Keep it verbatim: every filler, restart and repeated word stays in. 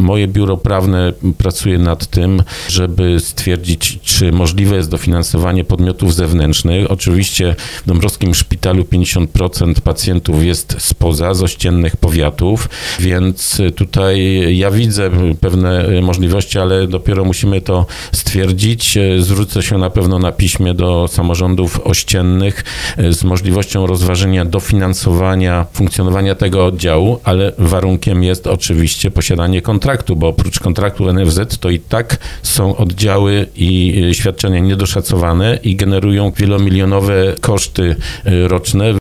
Moje biuro prawne pracuje nad tym, żeby stwierdzić, czy możliwe jest dofinansowanie podmiotów zewnętrznych. Oczywiście w Dąbrowskim Szpitalu pięćdziesiąt procent pacjentów jest spoza, z ościennych powiatów, więc tutaj ja widzę pewne możliwości, ale dopiero musimy to stwierdzić. Zwrócę się na pewno na piśmie do samorządów ościennych z możliwością rozważenia dofinansowania funkcjonowania tego oddziału, ale warunkiem jest oczywiście posiadanie kontraktu, bo oprócz kontraktu N F Z to i tak są oddziały i świadczenia niedoszacowane i generują wielomilionowe koszty roczne.